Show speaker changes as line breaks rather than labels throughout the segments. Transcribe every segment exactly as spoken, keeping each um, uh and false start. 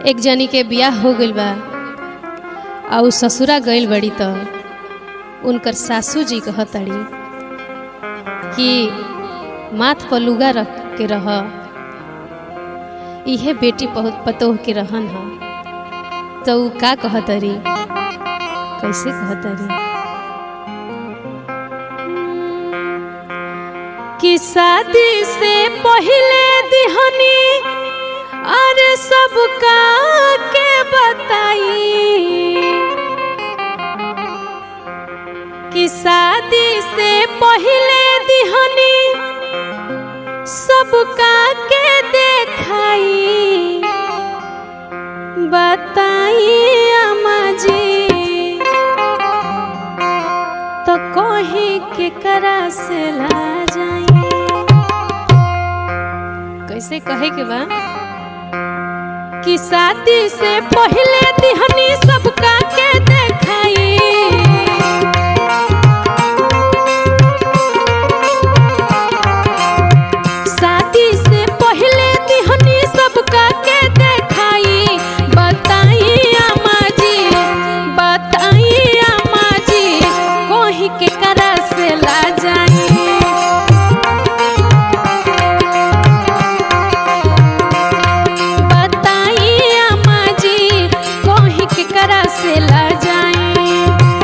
एक जनी के बियाह हो गइल बा आ उ ससुरा गइल बड़ी तो उनकर सासू जी कहतड़ी कि माथ पर लुगा रख के रह, इहे बेटी पतोह के रहन ह। तो उ का कहतरी, कैसे कहतरी कि शादी से पहले दिहनी अरे सबका के बताई कि शादी से पहले दिहनी सबका के देखाई बताई अम्मा जी तो कहीं के करा से ला जाई। कैसे कहे के बा कि शादी से पहले दिहनी सबका के देखाई शादी से पहले दिहनी सबका के देखाई बताई अम्मा जी बताई अम्मा जी कोही के करा से ला जाई। बताई अम्मा जी कोही के करा से ला जाई।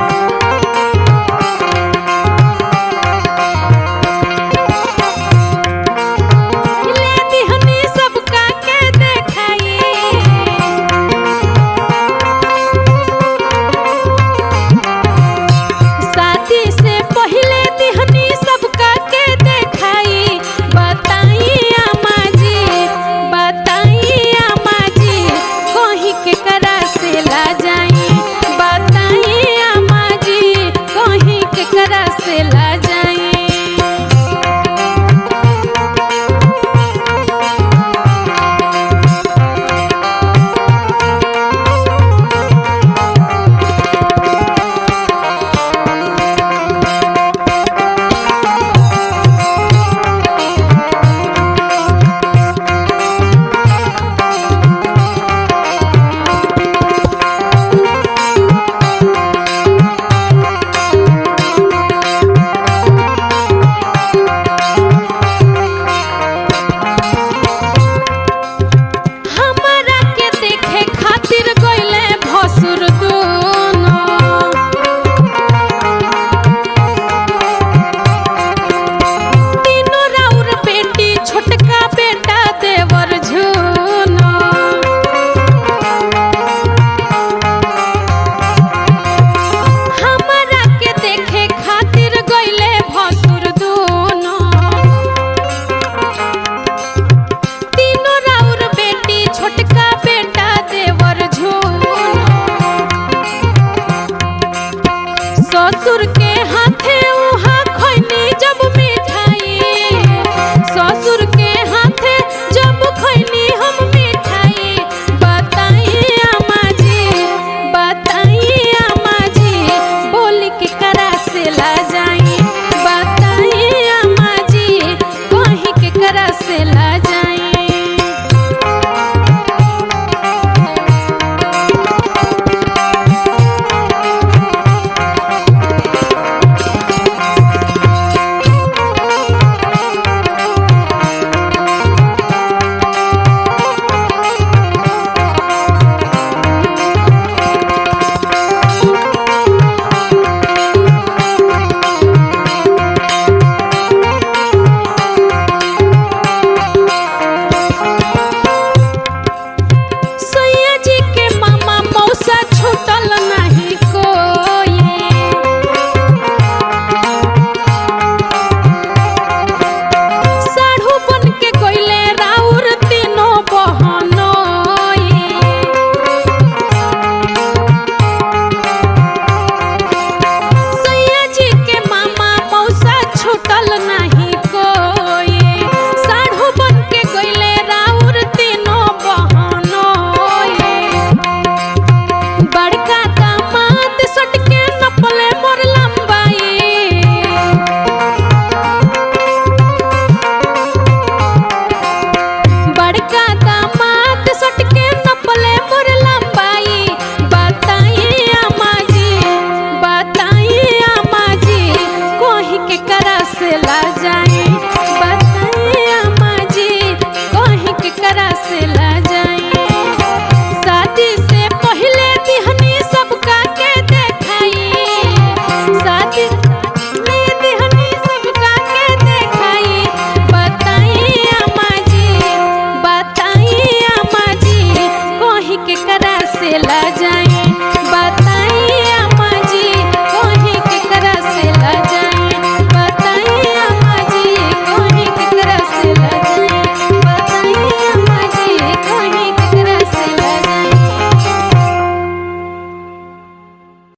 देला